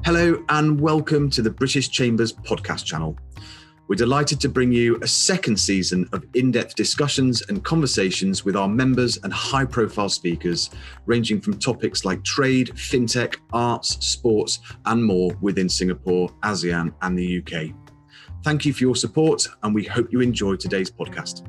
Hello and welcome to the British Chambers podcast channel. We're delighted to bring you a second season of in-depth discussions and conversations with our members and high-profile speakers, ranging from topics like trade, fintech, arts, sports, and more within Singapore, ASEAN, and the UK. Thank you for your support, and we hope you enjoy today's podcast.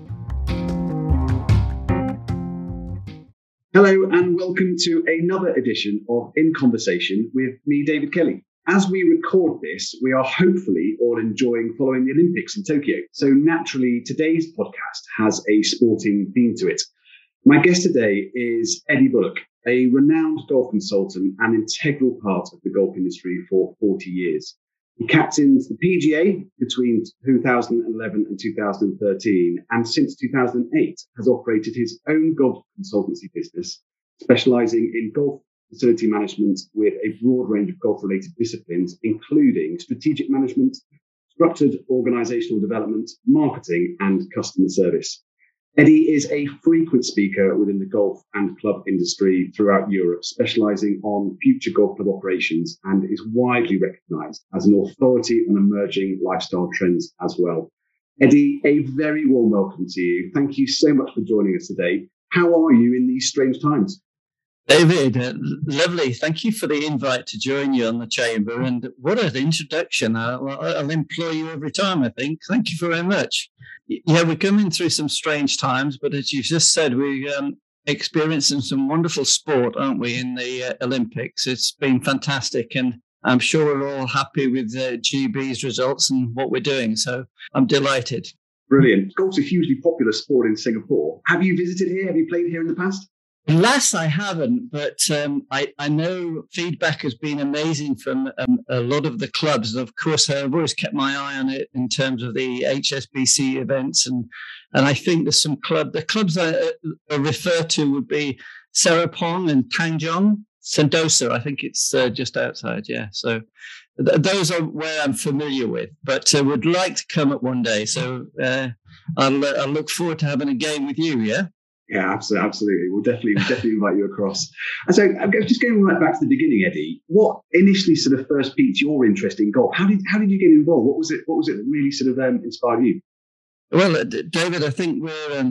Hello and welcome to another edition of In Conversation with me, David Kelly. As we record this, we are hopefully all enjoying following the Olympics in Tokyo. So naturally, today's podcast has a sporting theme to it. My guest today is Eddie Bullock, a renowned golf consultant and integral part of the golf industry for 40 years. He captained the PGA between 2011 and 2013, and since 2008 has operated his own golf consultancy business, specializing in golf facility management with a broad range of golf-related disciplines, including strategic management, structured organizational development, marketing, and customer service. Eddie is a frequent speaker within the golf and club industry throughout Europe, specializing on future golf club operations, and is widely recognized as an authority on emerging lifestyle trends as well. Eddie, a very warm welcome to you. Thank you so much for joining us today. How are you in these strange times? David, lovely. Thank you for the invite to join you on the Chamber. And what an introduction. I'll employ you every time, I think. Thank you very much. Yeah, we're coming through some strange times, but as you've just said, we're experiencing some wonderful sport, aren't we, in the Olympics? It's been fantastic. And I'm sure we're all happy with GB's results and what we're doing. So I'm delighted. Brilliant. Golf's a hugely popular sport in Singapore. Have you visited here? Have you played here in the past? Alas, I haven't, but I know feedback has been amazing from a lot of the clubs. And of course, I've always kept my eye on it in terms of the HSBC events. And I think there's some the clubs I refer to would be Serapong and Tanjong, Sentosa. I think it's just outside, yeah. So those are where I'm familiar with, but would like to come up one day. So I'll look forward to having a game with you, yeah? Yeah, absolutely. We'll definitely invite you across. And so, just going right back to the beginning, Eddie, what initially sort of first piqued your interest in golf? How did you get involved? What was it that really sort of inspired you? Well, David, I think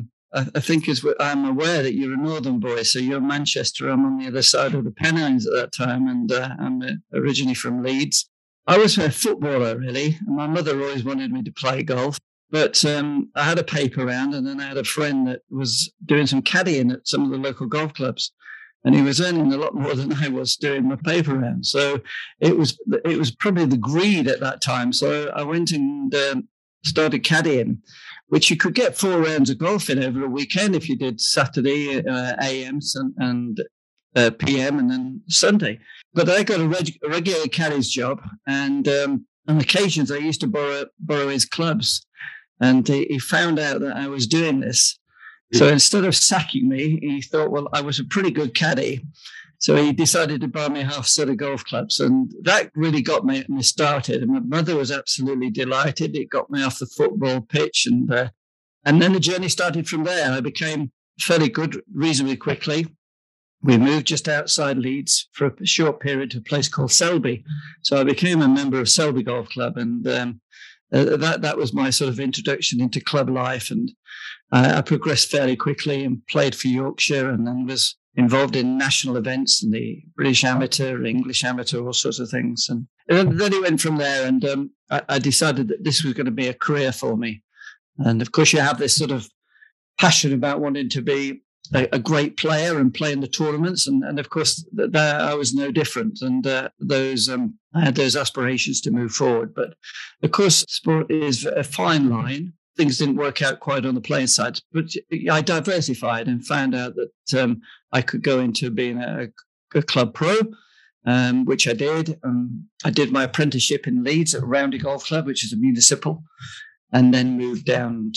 I'm aware that you're a northern boy, so you're Manchester. I'm on the other side of the Pennines at that time, and I'm originally from Leeds. I was a footballer, really, and my mother always wanted me to play golf. But I had a paper round, and then I had a friend that was doing some caddying at some of the local golf clubs, and he was earning a lot more than I was doing my paper round. So it was probably the greed at that time. So I went and started caddying, which you could get 4 rounds of golf in over a weekend if you did Saturday AM and PM and then Sunday. But I got a regular caddy's job, and on occasions I used to borrow his clubs. And he found out that I was doing this. So instead of sacking me, he thought, well, I was a pretty good caddy. So he decided to buy me a half set of golf clubs. And that really got me started. And my mother was absolutely delighted. It got me off the football pitch. And then the journey started from there. I became fairly good reasonably quickly. We moved just outside Leeds for a short period to a place called Selby. So I became a member of Selby Golf Club. And that was my sort of introduction into club life, and I progressed fairly quickly and played for Yorkshire, and then was involved in national events and the British Amateur, English Amateur, all sorts of things. And then it went from there, and I decided that this was going to be a career for me. And of course, you have this sort of passion about wanting to be a great player and play in the tournaments, and of course there I was no different, and I had those aspirations to move forward. But of course, sport is a fine line. Things didn't work out quite on the playing side, but I diversified and found out that I could go into being a club pro, which I did. I did my apprenticeship in Leeds at Roundy Golf Club, which is a municipal, and then moved down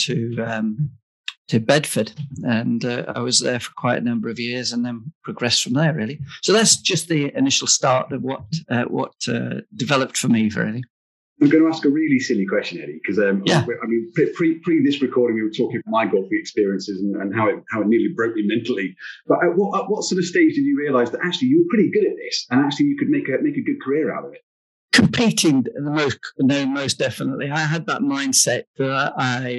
to Bedford, and I was there for quite a number of years, and then progressed from there, really. So that's just the initial start of what developed for me, really. I'm going to ask a really silly question, Eddie, because I mean, pre this recording, we were talking about my golfing experiences and how it nearly broke me mentally. But at what sort of stage did you realise that actually you were pretty good at this, and actually you could make a good career out of it? Competing most definitely. I had that mindset that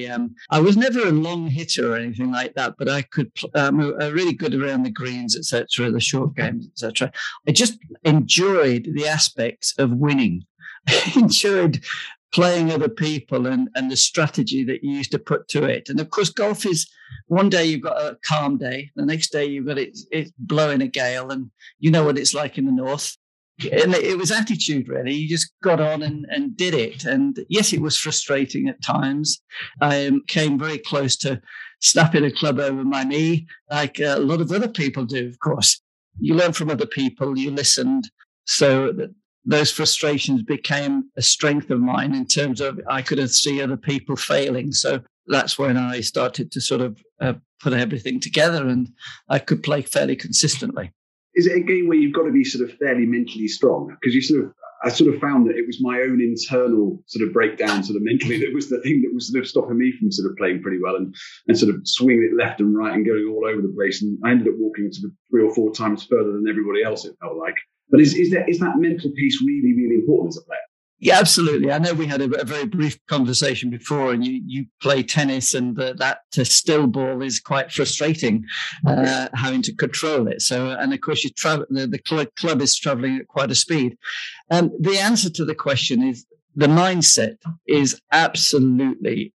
I was never a long hitter or anything like that, but I could really good around the greens, etc., the short games, etc. I just enjoyed the aspects of winning. I enjoyed playing other people and the strategy that you used to put to it. And of course, golf is one day you've got a calm day, the next day you've got it's blowing a gale, and you know what it's like in the north. And it was attitude, really. You just got on and did it. And yes, it was frustrating at times. I came very close to snapping a club over my knee, like a lot of other people do, of course. You learn from other people, you listened. So that those frustrations became a strength of mine in terms of I could see other people failing. So that's when I started to sort of put everything together, and I could play fairly consistently. Is it a game where you've got to be sort of fairly mentally strong? Because I sort of found that it was my own internal sort of breakdown sort of mentally that was the thing that was sort of stopping me from sort of playing pretty well and sort of swinging it left and right and going all over the place. And I ended up walking sort of 3 or 4 times further than everybody else, it felt like. But is that mental piece really, really important as a player? Yeah, absolutely. I know we had a very brief conversation before, and you play tennis, and that still ball is quite frustrating, having to control it. So, and of course, the club is traveling at quite a speed. The answer to the question is the mindset is absolutely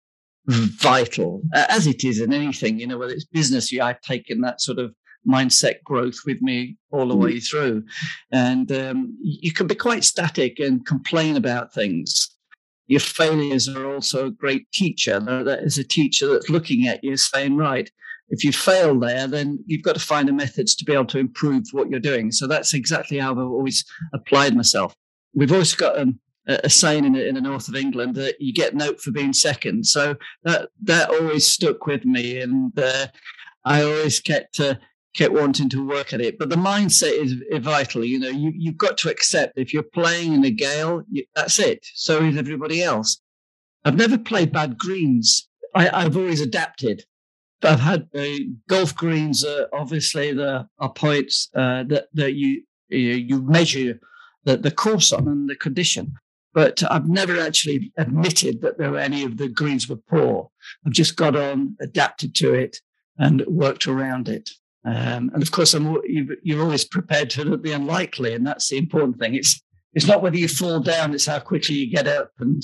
vital, as it is in anything. You know, whether it's business, I've taken that sort of mindset growth with me all the way through. And you can be quite static and complain about things. Your failures are also a great teacher. That is a teacher that's looking at you saying, right, if you fail there, then you've got to find the methods to be able to improve what you're doing. So that's exactly how I've always applied myself. We've always got a saying in the north of England that you get note for being second. So that always stuck with me. And I always kept wanting to work at it. But the mindset is vital. You know, you've got to accept if you're playing in a gale, that's it. So is everybody else. I've never played bad greens. I've always adapted. I've had golf greens. Obviously, there are points that you measure the course on and the condition. But I've never actually admitted that there were any of the greens were poor. I've just got on, adapted to it, and worked around it. And of course, you're always prepared for the unlikely, and that's the important thing. It's not whether you fall down; it's how quickly you get up, and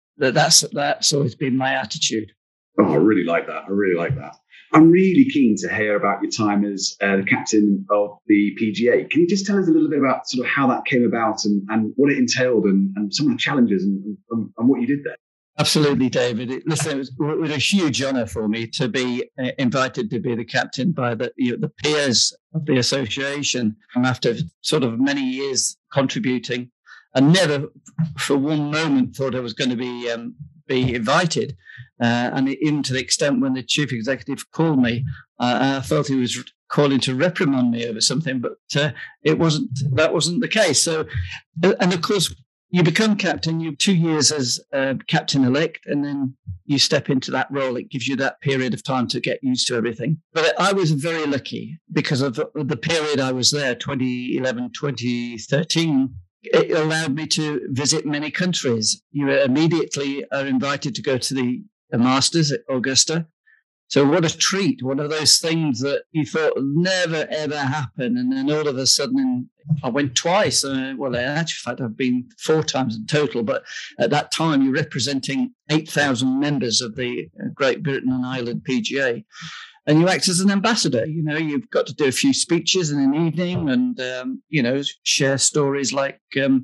that's always been my attitude. Oh, I really like that. I'm really keen to hear about your time as the captain of the PGA. Can you just tell us a little bit about sort of how that came about and what it entailed and some of the challenges and what you did there? Absolutely, David. Listen, it was a huge honour for me to be invited to be the captain by the peers of the association. After sort of many years contributing, I never for one moment thought I was going to be invited. And even to the extent when the chief executive called me, I felt he was calling to reprimand me over something, but that wasn't the case. So, and of course, you become captain, you have 2 years as captain-elect, and then you step into that role. It gives you that period of time to get used to everything. But I was very lucky because of the period I was there, 2011, 2013. It allowed me to visit many countries. You immediately are invited to go to the Masters at Augusta. So what a treat. One of those things that you thought would never, ever happen. And then all of a sudden, I went twice. Well, in actual fact, I've been 4 times in total. But at that time, you're representing 8,000 members of the Great Britain and Ireland PGA. And you act as an ambassador. You know, you've got to do a few speeches in an evening and, share stories like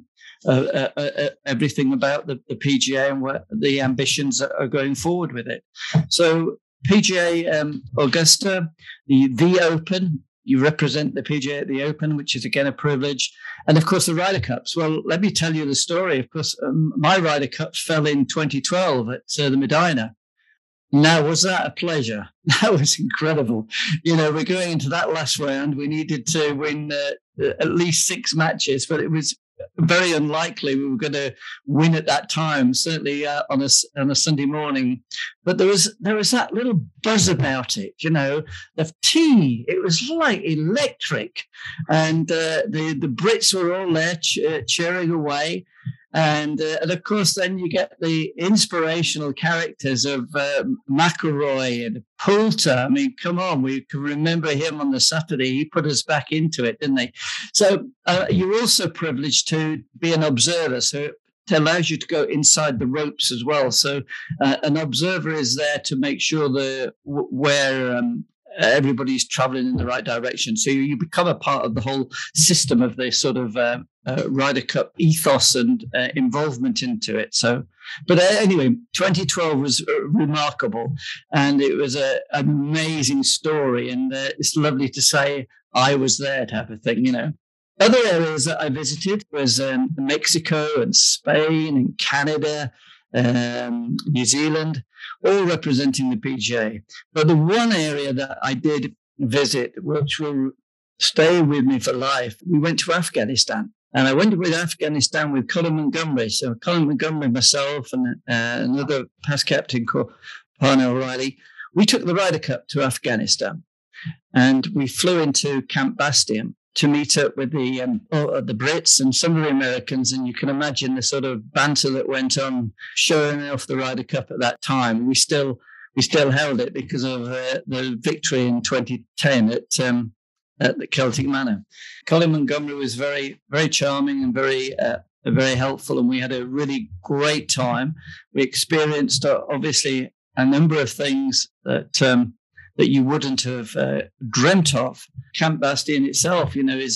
everything about the PGA and what the ambitions that are going forward with it. So PGA Augusta, the Open, you represent the PGA at the Open, which is again a privilege. And of course, the Ryder Cups. Well, let me tell you the story. Of course, my Ryder Cup fell in 2012 at the Medina. Now, was that a pleasure? That was incredible. You know, we're going into that last round. We needed to win at least 6 matches, but it was very unlikely we were going to win at that time, certainly on a Sunday morning. But there was that little buzz about it, the tea. It was like electric, and the Brits were all there cheering away. And of course, then you get the inspirational characters of McElroy and Poulter. I mean, come on, we can remember him on the Saturday. He put us back into it, didn't he? So you're also privileged to be an observer. So it allows you to go inside the ropes as well. So an observer is there to make sure where everybody's traveling in the right direction. So you become a part of the whole system of the sort of Ryder Cup ethos and involvement into it. So, but anyway, 2012 was remarkable, and it was an amazing story. And it's lovely to say I was there, type of thing, Other areas that I visited was Mexico and Spain and Canada, New Zealand, all representing the PGA. But the one area that I did visit, which will stay with me for life, we went to Afghanistan. And I went with Afghanistan with Colin Montgomerie. So Colin Montgomerie, myself, and another past captain called Parnell O'Reilly, we took the Ryder Cup to Afghanistan. And we flew into Camp Bastion to meet up with the Brits and some of the Americans. And you can imagine the sort of banter that went on showing off the Ryder Cup at that time. We still held it because of the victory in 2010 at the Celtic Manor. Colin Montgomerie was very, very charming and very helpful, and we had a really great time. We experienced, obviously, a number of things that you wouldn't have dreamt of. Camp Bastion itself, is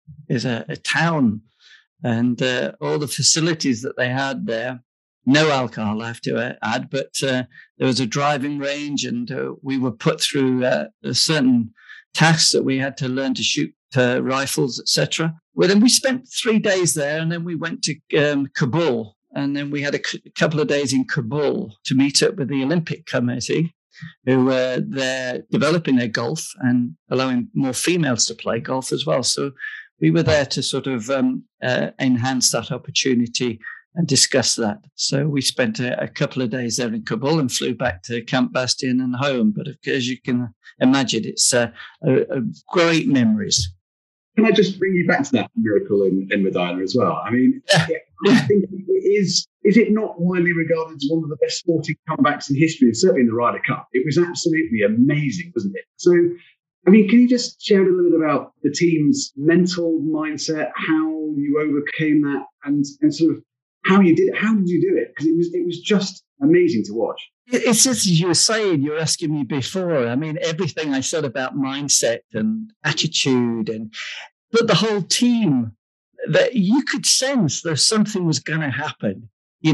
a town, and all the facilities that they had there. No alcohol, I have to add, but there was a driving range, and we were put through certain tasks that we had to learn to shoot rifles, etc. Well, then we spent 3 days there, and then we went to Kabul, and then we had a couple of days in Kabul to meet up with the Olympic Committee, who were there developing their golf and allowing more females to play golf as well. So we were there to sort of enhance that opportunity and discuss that. So we spent a couple of days there in Kabul and flew back to Camp Bastion and home. But as you can imagine, it's a great memories. Can I just bring you back to that miracle in Medina as well? I mean, I think it is it not widely regarded as one of the best sporting comebacks in history, and certainly in the Ryder Cup? It was absolutely amazing, wasn't it? So, I mean, can you just share a little bit about the team's mental mindset, how you overcame that, and sort of how you did it? How did you do it? Because it was just amazing to watch. It's just as you were saying, you were asking me before. I mean, everything I said about mindset and attitude, but the whole team, that you could sense that something was going to happen.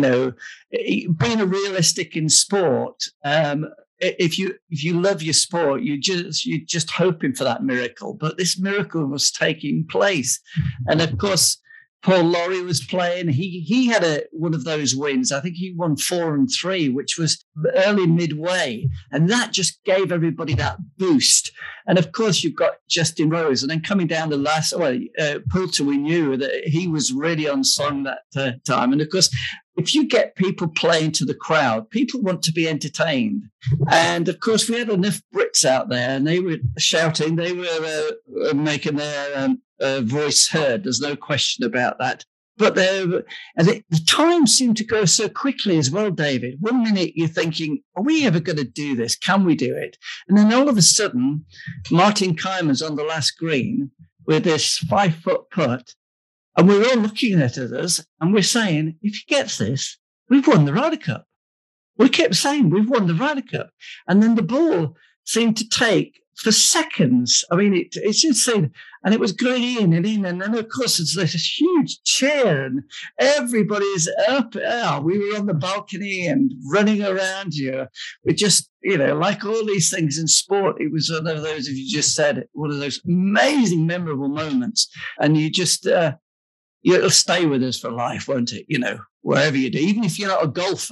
Being a realistic in sport, if you love your sport, you're just hoping for that miracle. But this miracle was taking place, and of course, Paul Lawrie was playing. He had one of those wins. I think he won 4 and 3, which was early midway. And that just gave everybody that boost. And of course, you've got Justin Rose. And then coming down the last, Poulter, we knew that he was really on song that time. And of course, if you get people playing to the crowd, people want to be entertained. And of course, we had enough Brits out there, and they were shouting. They were making their voice heard. There's no question about that. But the time seemed to go so quickly as well, David. 1 minute you're thinking, are we ever going to do this? Can we do it? And then all of a sudden, Martin Kaymer's on the last green with this 5-foot putt. And we're all looking at us and we're saying, if he gets this, we've won the Ryder Cup. We kept saying, we've won the Ryder Cup. And then the ball seemed to take for seconds. I mean, it's insane. And it was going in. And then, of course, it's this huge cheer and everybody's up. Oh, we were on the balcony and running around you. We just, like all these things in sport, it was one of those, as you just said, one of those amazing, memorable moments. And you just... it'll stay with us for life, won't it? Wherever you do, even if you're not a golfer,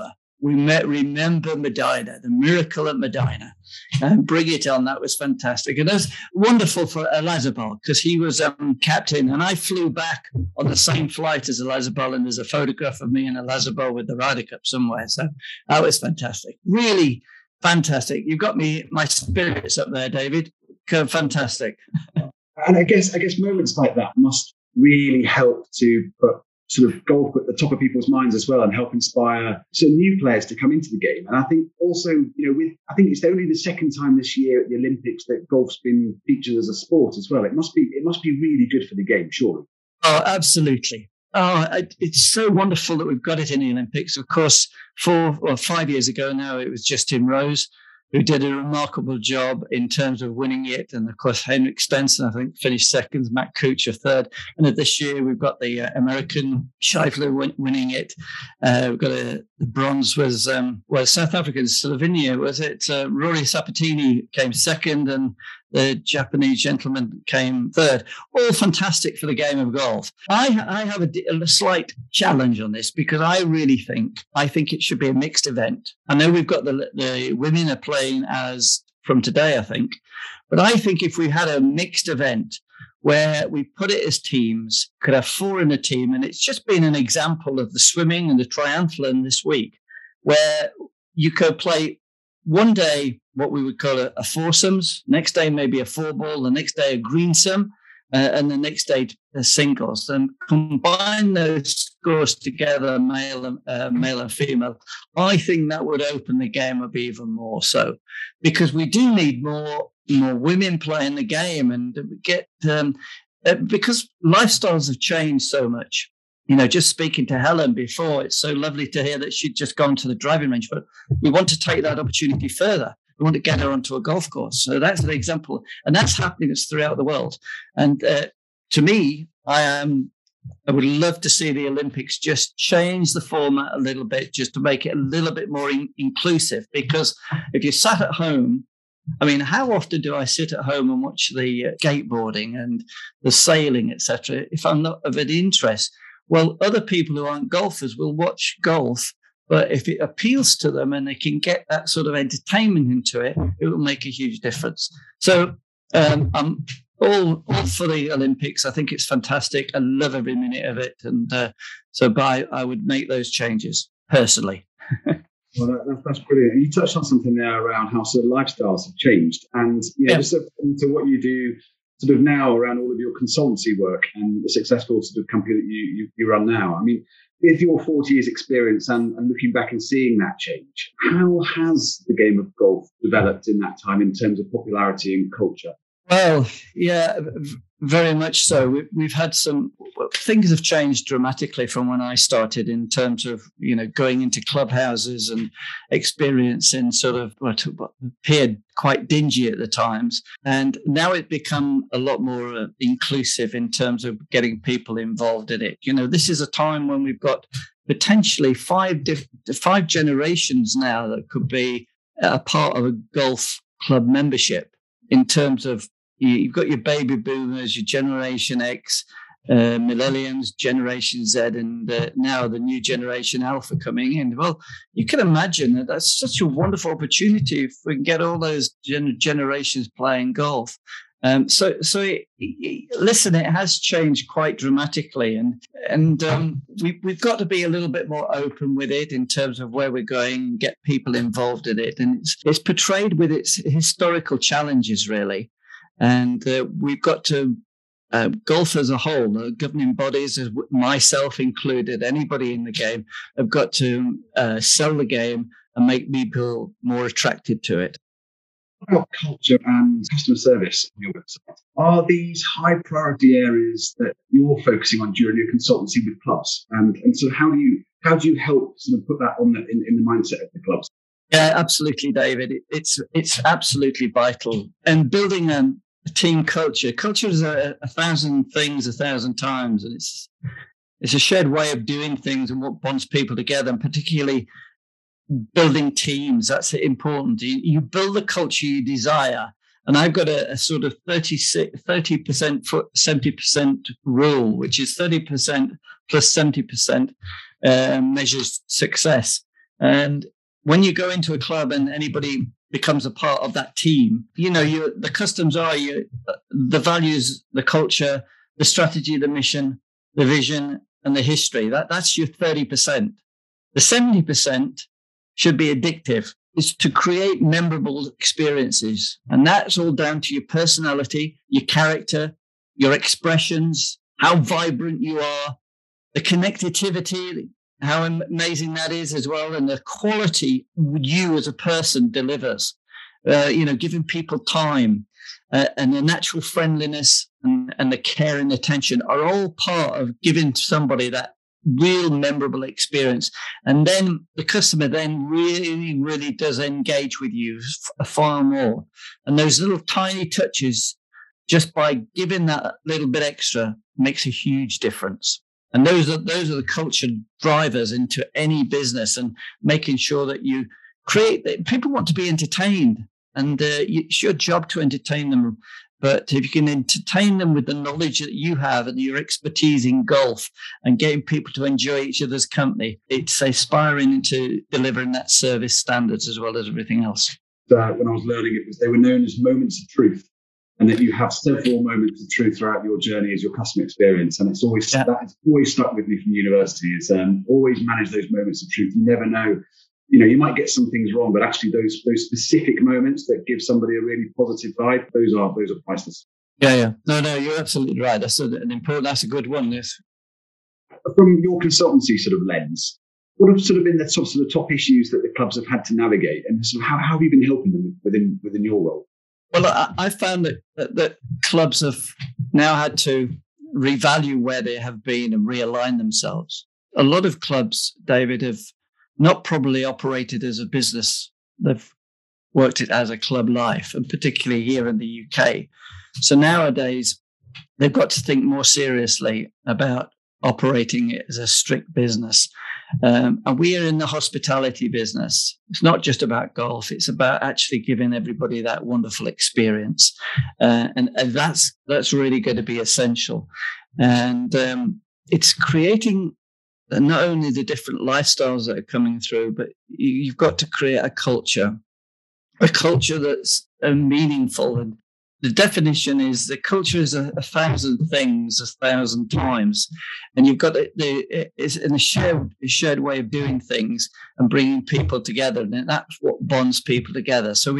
Remember Medina, the miracle at Medina, and bring it on. That was fantastic. And that's wonderful for Elazabal because he was captain. And I flew back on the same flight as Elazabal, and there's a photograph of me and Elazabal with the Ryder Cup somewhere. So that was fantastic. Really fantastic. You've got my spirits up there, David. Fantastic. And I guess moments like that must really help to put sort of golf at the top of people's minds as well and help inspire some new players to come into the game. And I think also, I think it's only the second time this year at the Olympics that golf's been featured as a sport as well. It must be really good for the game, surely. Oh, absolutely. Oh, it's so wonderful that we've got it in the Olympics. Of course, 4 or 5 years ago now, it was Justin Rose who did a remarkable job in terms of winning it. And of course, Henrik Stenson, I think, finished second, Matt Kuchar third. And this year, we've got the American Scheifele winning it. We've got the bronze was, South African, Slovenia, was it? Rory Sabatini came second and the Japanese gentleman came third. All fantastic for the game of golf. I have a slight challenge on this because I think it should be a mixed event. I know we've got the women are playing as from today, I think. But I think if we had a mixed event where we put it as teams, could have 4 in a team, and it's just been an example of the swimming and the triathlon this week, where you could play one day what we would call a foursomes, next day maybe a 4-ball, the next day a greensome, and the next day a singles, and combine those scores together, male and female. I think that would open the game up even more so, because we do need more women playing the game, and we get because lifestyles have changed so much. Just speaking to Helen before, it's so lovely to hear that she'd just gone to the driving range, but we want to take that opportunity further. We want to get her onto a golf course. So that's an example. And that's happening throughout the world. And to me, I would love to see the Olympics just change the format a little bit, just to make it a little bit more inclusive. Because if you sat at home, I mean, how often do I sit at home and watch the skateboarding and the sailing, etc., if I'm not of any interest? Well, other people who aren't golfers will watch golf, but if it appeals to them and they can get that sort of entertainment into it, it will make a huge difference. So I'm all for the Olympics. I think it's fantastic. I love every minute of it. And I would make those changes personally. Well, that's brilliant. You touched on something there around how sort of lifestyles have changed. And just to what you do sort of now around all of your consultancy work and the successful sort of company that you run now. I mean, with your 40 years experience and looking back and seeing that change, how has the game of golf developed in that time in terms of popularity and culture? Well, yeah, very much so. We've had things have changed dramatically from when I started in terms of, going into clubhouses and experiencing sort of what appeared quite dingy at the times. And now it's become a lot more inclusive in terms of getting people involved in it. This is a time when we've got potentially 5 generations now that could be a part of a golf club membership. In terms of, you've got your baby boomers, your Generation X, millennials, Generation Z, and now the new Generation Alpha coming in. Well, you can imagine that's such a wonderful opportunity if we can get all those generations playing golf. Listen, it has changed quite dramatically, and we've got to be a little bit more open with it in terms of where we're going and get people involved in it. And it's portrayed with its historical challenges, really. And we've got to, golf as a whole, the governing bodies, myself included, anybody in the game, have got to sell the game and make people more attracted to it. About culture and customer service on your website, are these high priority areas that you're focusing on during your consultancy with clubs? And so how do you help sort of put that on in the mindset of the clubs? Yeah, absolutely, David. It's absolutely vital. And building a team culture. Culture is 1,000 things 1,000 times, and it's a shared way of doing things and what bonds people together, and particularly building teams. That's important. You build the culture you desire. And I've got a sort of 30% 70% rule, which is 30% plus 70% measures success. And when you go into a club and anybody becomes a part of that team, the customs are the values, the culture, the strategy, the mission, the vision, and the history. That's your 30%. The 70% should be addictive. It's to create memorable experiences. And that's all down to your personality, your character, your expressions, how vibrant you are, the connectivity, how amazing that is as well, and the quality you as a person delivers. Giving people time and the natural friendliness and the care and attention are all part of giving somebody that real memorable experience. And then the customer then really, really does engage with you far more. And those little tiny touches, just by giving that little bit extra, makes a huge difference. And those are the culture drivers into any business, and making sure that you create that people want to be entertained, and it's your job to entertain them. But if you can entertain them with the knowledge that you have and your expertise in golf and getting people to enjoy each other's company, it's aspiring into delivering that service standards as well as everything else. When I was learning it, they were known as moments of truth, and that you have several moments of truth throughout your journey as your customer experience. And it's always that has always stuck with me from university. Is always manage those moments of truth. You never know. You might get some things wrong, but actually those specific moments that give somebody a really positive vibe, those are priceless. Yeah. No, you're absolutely right. That's that's a good one. Yes. From your consultancy sort of lens, what have sort of been the sort of top issues that the clubs have had to navigate, and sort of how have you been helping them within your role? Well, I found that clubs have now had to revalue where they have been and realign themselves. A lot of clubs, David, have not probably operated as a business. They've worked it as a club life, and particularly here in the UK. So nowadays, they've got to think more seriously about operating it as a strict business. And we are in the hospitality business. It's not just about golf. It's about actually giving everybody that wonderful experience. And that's really going to be essential. And it's creating not only the different lifestyles that are coming through, but you've got to create a culture that's meaningful. And the definition is the culture is 1,000 things 1,000 times, and you've got it's in a shared way of doing things and bringing people together, and that's what bonds people together. So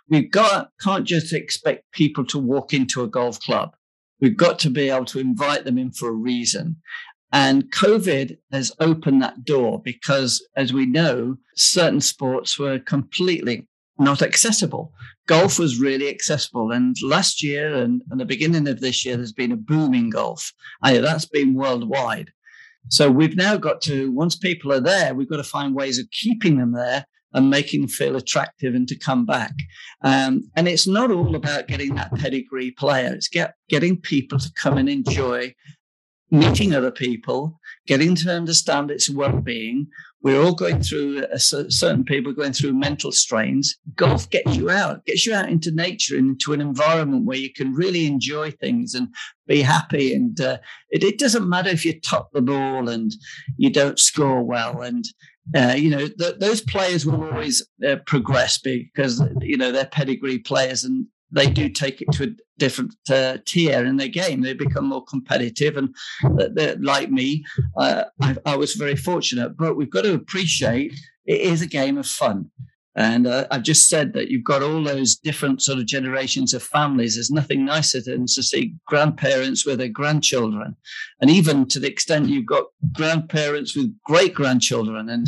can't just expect people to walk into a golf club. We've got to be able to invite them in for a reason. And COVID has opened that door because, as we know, certain sports were completely not accessible. Golf was really accessible. And last year and the beginning of this year, there's been a boom in golf. That's been worldwide. So we've now got to, once people are there, we've got to find ways of keeping them there and making them feel attractive and to come back. And it's not all about getting that pedigree player. It's getting people to come and enjoy meeting other people, getting to understand its well-being. We're all going through, certain people going through mental strains. Golf gets you out into nature, into an environment where you can really enjoy things and be happy. And it doesn't matter if you top the ball and you don't score well. And, those players will always progress because, they're pedigree players, and they do take it to a different tier in their game. They become more competitive, and like me, I was very fortunate. But we've got to appreciate it is a game of fun. And I've just said that you've got all those different sort of generations of families. There's nothing nicer than to see grandparents with their grandchildren, and even to the extent you've got grandparents with great grandchildren, and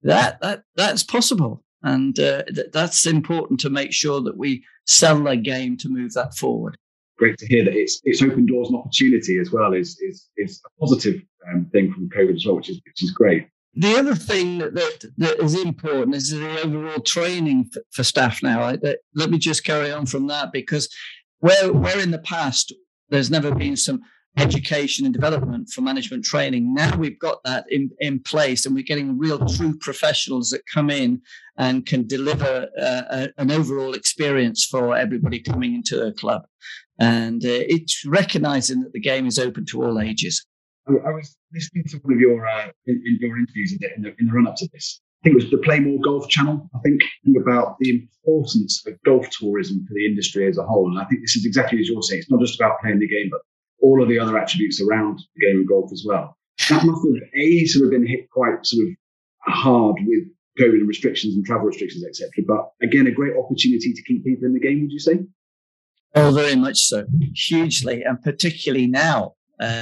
that's possible. And that's important to make sure that we sell their game to move that forward. Great to hear that it's opened doors and opportunity as well is a positive thing from COVID as well, which is great. The other thing that is important is the overall training for staff now. Let me just carry on from that, because where in the past there's never been some education and development for management training. Now we've got that in place, and we're getting real true professionals that come in and can deliver an overall experience for everybody coming into a club. And it's recognizing that the game is open to all ages. I was listening to one of your in your interviews in the run-up to this, think it was the Play More Golf channel, I think about the importance of golf tourism for the industry as a whole. And I think this is exactly as you're saying. It's not just about playing the game, but all of the other attributes around the game of golf as well. That must have sort of been hit quite sort of hard with COVID restrictions and travel restrictions, etc. But again, a great opportunity to keep people in the game, would you say? Oh, very much so. Hugely. And particularly now,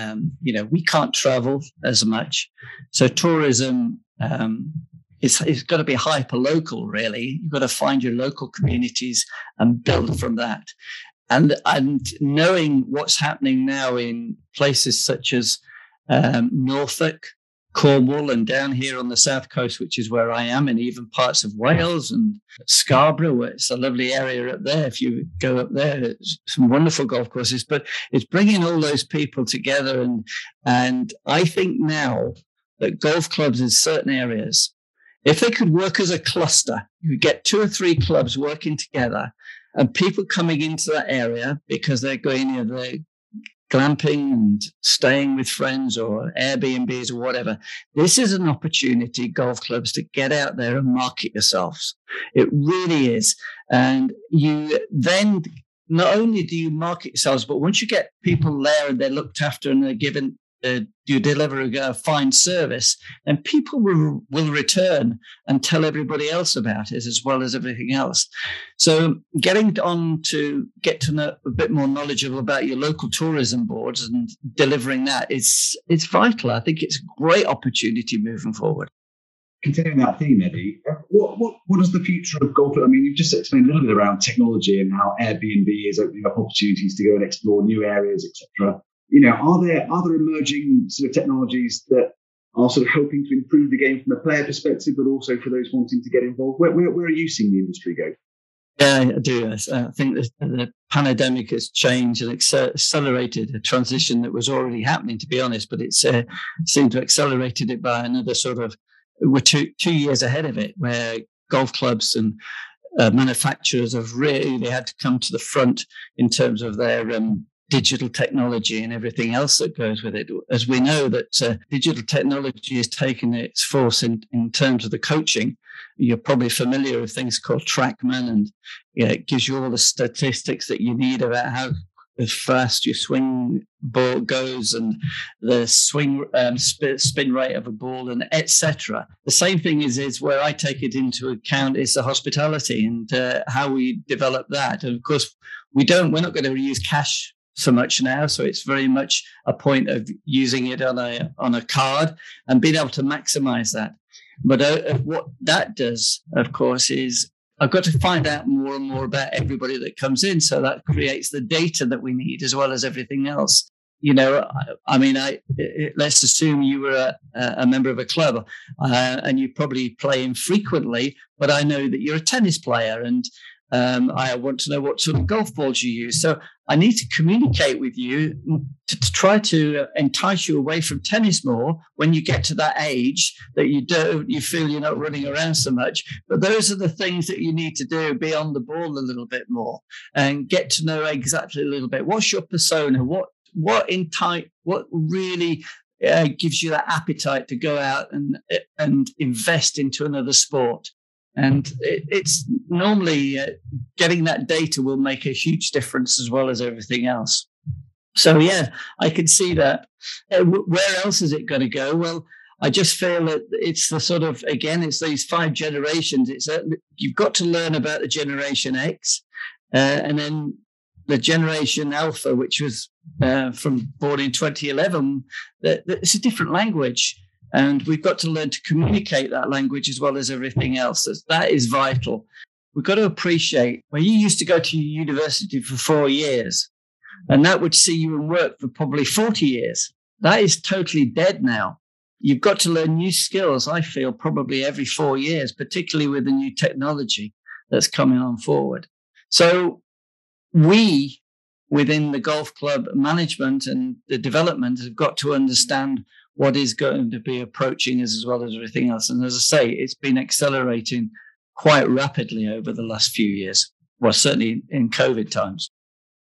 we can't travel as much. So tourism, it's got to be hyper-local, really. You've got to find your local communities and build from that. And knowing what's happening now in places such as Norfolk, Cornwall, and down here on the south coast, which is where I am, and even parts of Wales and Scarborough, where it's a lovely area up there. If you go up there, there's some wonderful golf courses, but it's bringing all those people together. And I think now that golf clubs in certain areas, if they could work as a cluster, you could get 2 or 3 clubs working together and people coming into that area because they're going, they're glamping and staying with friends or Airbnbs or whatever. This is an opportunity, golf clubs, to get out there and market yourselves. It really is. And you then, not only do you market yourselves, but once you get people there and they're looked after and they're given, you deliver a fine service, and people will return and tell everybody else about it as well as everything else. So getting on to get to know a bit more knowledgeable about your local tourism boards and delivering that, it's vital. I think it's a great opportunity moving forward. Continuing that theme, Eddie, what is the future of golf? I mean, you've just explained a little bit around technology and how Airbnb is opening up opportunities to go and explore new areas, etc. Are there other emerging sort of technologies that are sort of helping to improve the game from a player perspective, but also for those wanting to get involved? Where are you seeing the industry go? Yeah, I do. I think the pandemic has changed and accelerated a transition that was already happening, to be honest, but it's seemed to have accelerated it by another sort of, we're 2 years ahead of it, where golf clubs and manufacturers have really had to come to the front in terms of their digital technology and everything else that goes with it. As we know that digital technology is taking its force in terms of the coaching. You're probably familiar with things called TrackMan, and it gives you all the statistics that you need about how fast your swing ball goes and the swing spin rate of a ball, and etc. The same thing is where I take it into account is the hospitality and how we develop that. And of course, we're not going to use cash so much now, so it's very much a point of using it on a card and being able to maximize that. But what that does, of course, is I've got to find out more and more about everybody that comes in, so that creates the data that we need as well as everything else. Let's assume you were a member of a club and you probably play infrequently, but I know that you're a tennis player and I want to know what sort of golf balls you use. So I need to communicate with you to try to entice you away from tennis more when you get to that age that you feel you're not running around so much. But those are the things that you need to do, be on the ball a little bit more and get to know exactly a little bit. What's your persona? What really gives you that appetite to go out and invest into another sport? And it's normally getting that data will make a huge difference as well as everything else. So, yeah, I can see that. Where else is it going to go? Well, I just feel that it's the sort of, again, it's these 5 generations. You've got to learn about the Generation X and then the Generation Alpha, which was born in 2011. It's a different language. And we've got to learn to communicate that language as well as everything else. That is vital. We've got to appreciate when you used to go to university for 4 years, and that would see you in work for probably 40 years. That is totally dead now. You've got to learn new skills, I feel, probably every 4 years, particularly with the new technology that's coming on forward. So we, within the golf club management and the development, have got to understand what is going to be approaching us as well as everything else. And as I say, it's been accelerating quite rapidly over the last few years. Well, certainly in COVID times.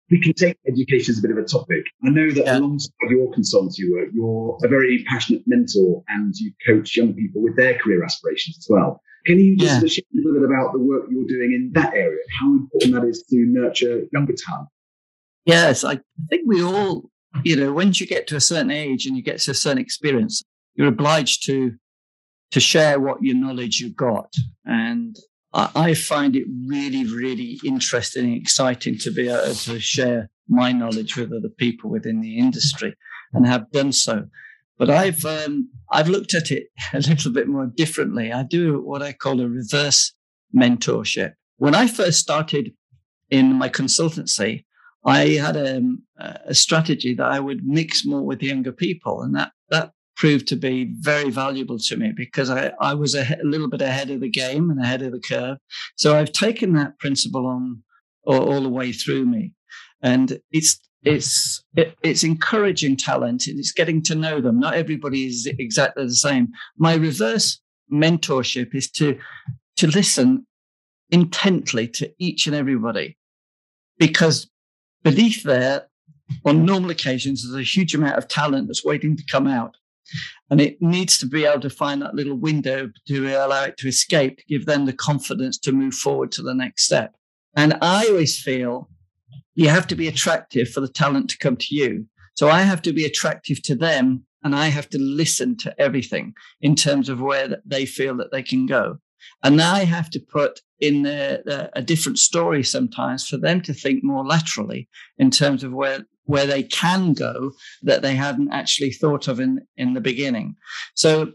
we can take education as a bit of a topic. I know that alongside your consultancy work, you're a very passionate mentor and you coach young people with their career aspirations as well. Can you just share a little bit about the work you're doing in that area, how important that is to nurture younger talent? Yes, I think we all, once you get to a certain age and you get to a certain experience, you're obliged to share what your knowledge you've got. And I find it really, really interesting and exciting to be able to share my knowledge with other people within the industry, and have done so. But I've looked at it a little bit more differently. I do what I call a reverse mentorship. When I first started in my consultancy, I had a strategy that I would mix more with younger people, and that proved to be very valuable to me because I was a little bit ahead of the game and ahead of the curve. So I've taken that principle on all the way through me, and it's encouraging talent. It's getting to know them. Not everybody is exactly the same. My reverse mentorship is to listen intently to each and everybody, because beneath there, on normal occasions, there's a huge amount of talent that's waiting to come out. And it needs to be able to find that little window to allow it to escape, to give them the confidence to move forward to the next step. And I always feel you have to be attractive for the talent to come to you. So I have to be attractive to them, and I have to listen to everything in terms of where they feel that they can go. And I have to put in a different story sometimes for them to think more laterally in terms of where they can go that they hadn't actually thought of in the beginning. So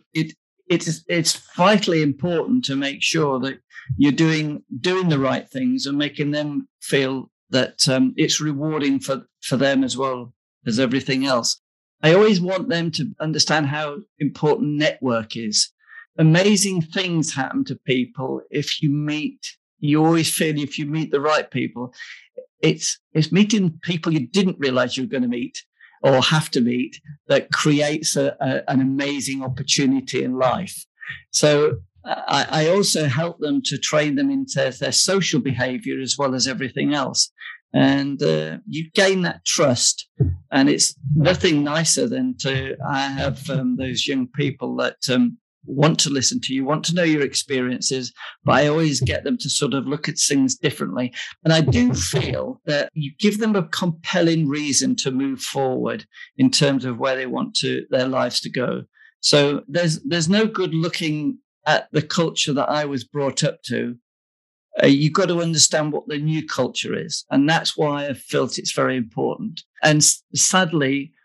it's vitally important to make sure that you're doing the right things and making them feel that it's rewarding for them as well as everything else. I always want them to understand how important network is. Amazing things happen to people if you always feel if you meet the right people. It's meeting people you didn't realize you were going to meet or have to meet that creates an amazing opportunity in life. So I also help them to train them into their social behavior as well as everything else. And you gain that trust. And it's nothing nicer than to have those young people that want to listen to you, want to know your experiences, but I always get them to sort of look at things differently. And I do feel that you give them a compelling reason to move forward in terms of where they want their lives to go. So there's no good looking at the culture that I was brought up to. You've got to understand what the new culture is. And that's why I felt it's very important. And sadly,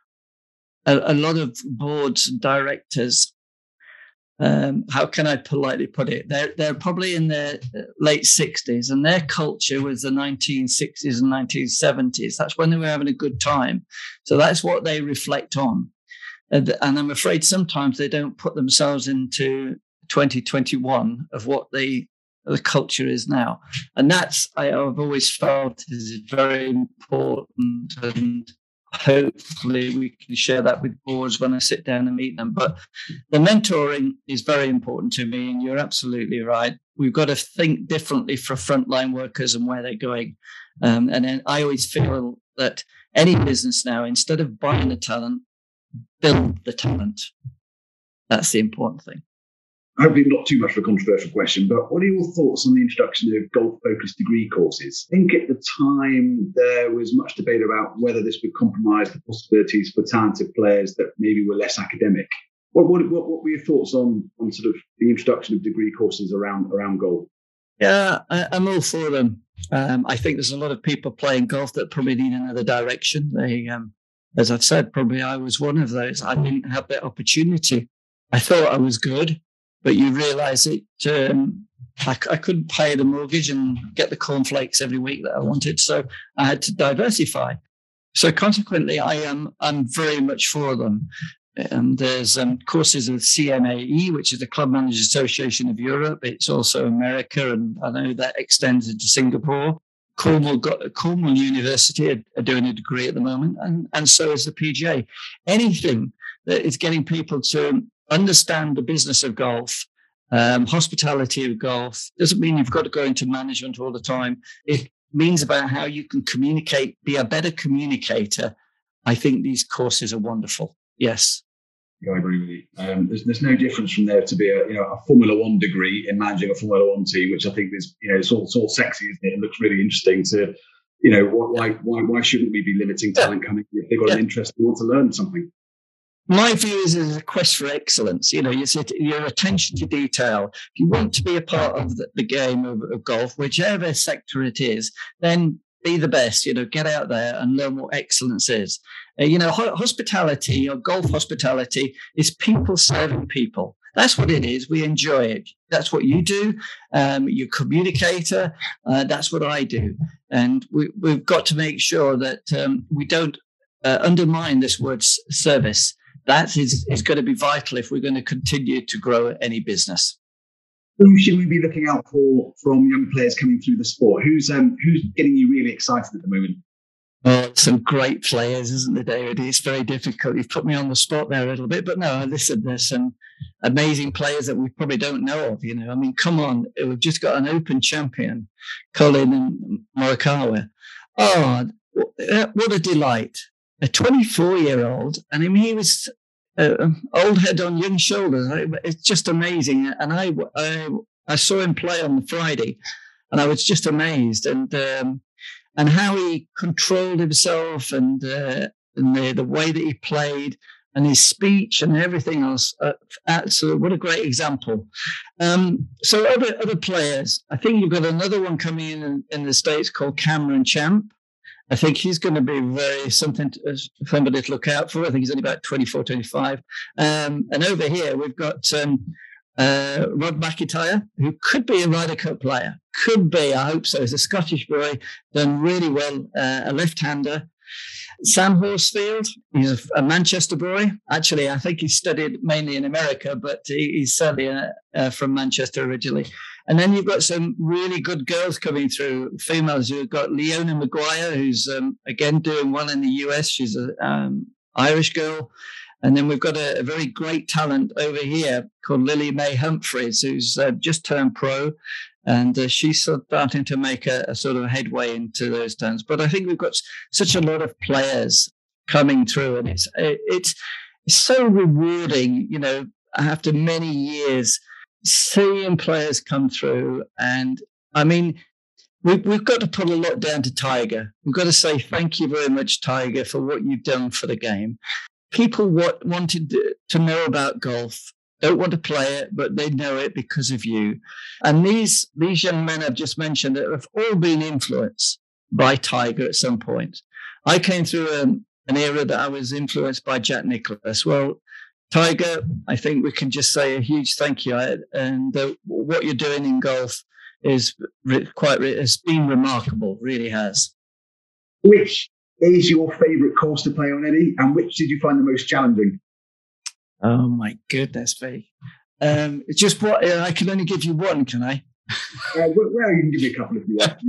a lot of boards and directors, how can I politely put it? They're probably in their late 60s, and their culture was the 1960s and 1970s. That's when they were having a good time. So that's what they reflect on. And I'm afraid sometimes they don't put themselves into 2021 of what the culture is now. And that's, I've always felt, is very important. And hopefully we can share that with boards when I sit down and meet them. But the mentoring is very important to me, and you're absolutely right. We've got to think differently for frontline workers and where they're going. And then I always feel that any business now, instead of buying the talent, build the talent. That's the important thing. Hopefully not too much of a controversial question, but what are your thoughts on the introduction of golf-focused degree courses? I think at the time there was much debate about whether this would compromise the possibilities for talented players that maybe were less academic. What were your thoughts on sort of the introduction of degree courses around golf? Yeah, I'm all for them. I think there's a lot of people playing golf that probably need another direction. They, as I've said, probably I was one of those. I didn't have that opportunity. I thought I was good, but you realize it. I couldn't pay the mortgage and get the cornflakes every week that I wanted, so I had to diversify. So consequently, I'm very much for them. There's courses with CMAE, which is the Club Managers Association of Europe. It's also America, and I know that extends into Singapore. Cornwall University are doing a degree at the moment, and so is the PGA. Anything that is getting people to understand the business of golf, hospitality of golf, doesn't mean you've got to go into management all the time. It means about how you can communicate, be a better communicator, I think these courses are wonderful. Yes. Yeah, I agree with you. There's no difference from there to be a Formula One degree in managing a Formula One team, which I think is, it's all sexy, isn't it? It looks really interesting to, why shouldn't we be limiting talent coming if they've got an interest and want to learn something? My view is a quest for excellence. You said your attention to detail. If you want to be a part of the game of golf, whichever sector it is, then be the best. Get out there and learn what excellence is. Hospitality or golf hospitality is people serving people. That's what it is. We enjoy it. That's what you do. You're a communicator. That's what I do. And we've got to make sure that we don't undermine this word service. That is going to be vital if we're going to continue to grow any business. Who should we be looking out for from young players coming through the sport? Who's getting you really excited at the moment? Oh, some great players, isn't there, David? It's very difficult. You've put me on the spot there a little bit, but no, listen, there's some amazing players that we probably don't know of. I mean, come on, we've just got an Open champion, Colin Morikawa. Oh, what a delight. A 24-year-old, and I mean, he was old head on young shoulders. It's just amazing. And I saw him play on the Friday, and I was just amazed. And how he controlled himself, and the way that he played, and his speech and everything else. Absolutely, what a great example. So other players, I think you've got another one coming in the States called Cameron Champ. I think he's going to be somebody to look out for. I think he's only about 24, 25. And over here, we've got Rod McIntyre, who could be a Ryder Cup player. Could be, I hope so. He's a Scottish boy, done really well, a left-hander. Sam Horsfield, he's a Manchester boy. Actually, I think he studied mainly in America, but he's certainly from Manchester originally. And then you've got some really good girls coming through, females. You've got Leona Maguire, who's, again, doing well in the US. She's an Irish girl. And then we've got a very great talent over here called Lily Mae Humphreys, who's just turned pro. And she's starting to make a sort of headway into those turns. But I think we've got such a lot of players coming through. And it's so rewarding, after many years, seeing players come through. And I mean, we've got to put a lot down to Tiger. We've got to say thank you very much, Tiger, for what you've done for the game. People wanted to know about golf, don't want to play it, but they know it because of you. And these young men I've just mentioned have all been influenced by Tiger at some point. I came through an era that I was influenced by Jack Nicklaus. Well, Tiger, I think we can just say a huge thank you. And what you're doing in golf has been remarkable, really has. Which is your favourite course to play on, Eddie? And which did you find the most challenging? Oh, my goodness, me. It's just what I can only give you one, can I? Well, you can give me a couple if you want.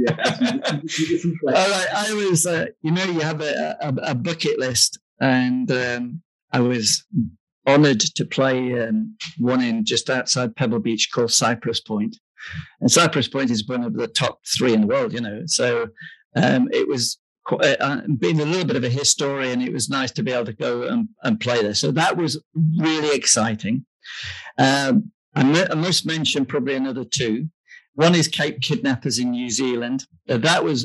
Yeah. All right. I was, you have a bucket list, and I was honoured to play one in just outside Pebble Beach called Cypress Point. And Cypress Point is one of the top 3 in the world, So it was being a little bit of a historian, it was nice to be able to go and play there. So that was really exciting. I must mention probably another 2. One is Cape Kidnappers in New Zealand. That was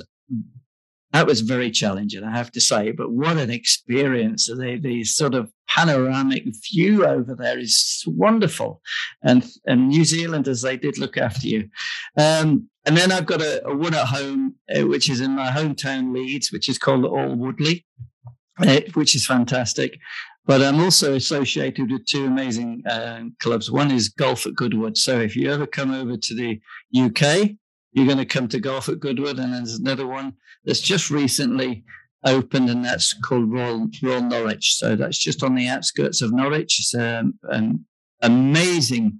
very challenging, I have to say. But what an experience! The sort of panoramic view over there is wonderful, and New Zealanders, they did look after you. And then I've got a one at home, which is in my hometown Leeds, which is called All Woodley, which is fantastic. But I'm also associated with 2 amazing clubs. One is Golf at Goodwood. So if you ever come over to the UK, you're going to come to Golf at Goodwood. And there's another one that's just recently opened, and that's called Royal Norwich. So that's just on the outskirts of Norwich. It's an amazing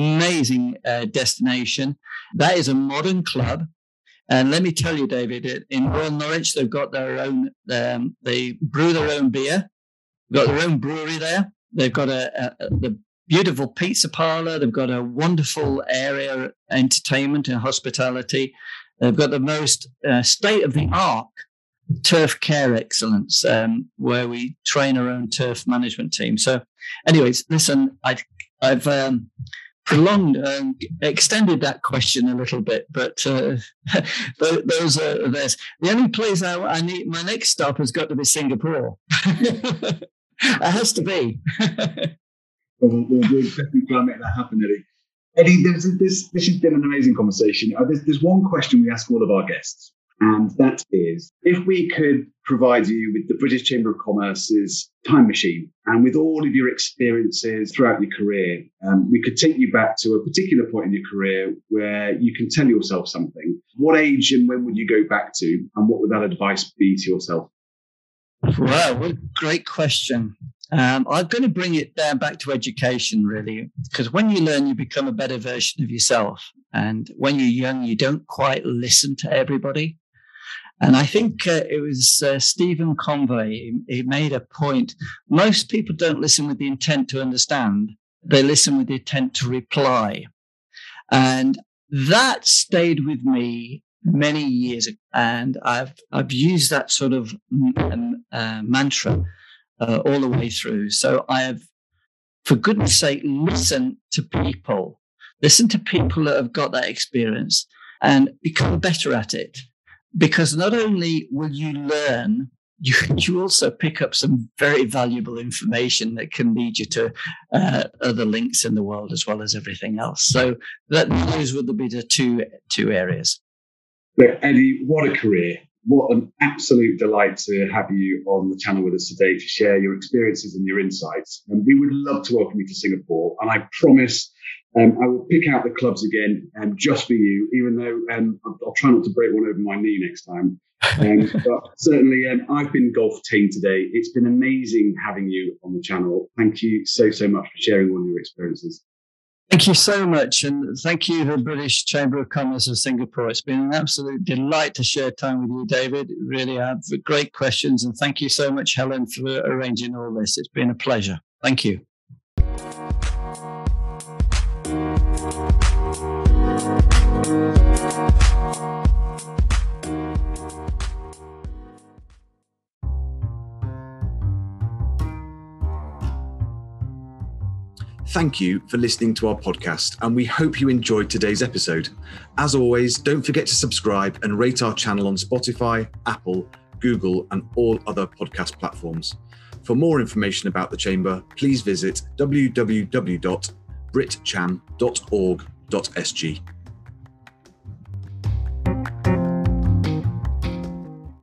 destination. That is a modern club. And let me tell you, David, in Royal Norwich, they've got their own, they brew their own beer. They've got their own brewery there. They've got the beautiful pizza parlor. They've got a wonderful area, entertainment and hospitality. They've got the most state-of-the-art turf care excellence, where we train our own turf management team. So, anyways, listen, I've prolonged and extended that question a little bit, but those are theirs. The only place I need, my next stop has got to be Singapore. It has to be. We'll definitely try and make that happen, Eddie. Eddie, this has been an amazing conversation. There's one question we ask all of our guests, and that is, if we could provide you with the British Chamber of Commerce's time machine, and with all of your experiences throughout your career, we could take you back to a particular point in your career where you can tell yourself something. What age and when would you go back to, and what would that advice be to yourself? Wow, what a great question. I'm going to bring it back to education, really, because when you learn, you become a better version of yourself. And when you're young, you don't quite listen to everybody. And I think it was Stephen Convey. He made a point. Most people don't listen with the intent to understand. They listen with the intent to reply. And that stayed with me many years ago. And I've used that sort of mantra all the way through. So I have, for goodness sake, listen to people that have got that experience and become better at it. Because not only will you learn, you also pick up some very valuable information that can lead you to other links in the world as well as everything else. So those would be the two areas. Look, Eddie, what a career. What an absolute delight to have you on the channel with us today to share your experiences and your insights. And we would love to welcome you to Singapore. And I promise I will pick out the clubs again just for you, even though I'll try not to break one over my knee next time. But certainly, I've been golf tamed today. It's been amazing having you on the channel. Thank you so much for sharing all your experiences. Thank you so much. And thank you to the British Chamber of Commerce of Singapore. It's been an absolute delight to share time with you, David. Really have great questions. And thank you so much, Helen, for arranging all this. It's been a pleasure. Thank you. Thank you for listening to our podcast, and we hope you enjoyed today's episode. As always, don't forget to subscribe and rate our channel on Spotify, Apple, Google, and all other podcast platforms. For more information about the Chamber, please visit www.britchan.org.sg.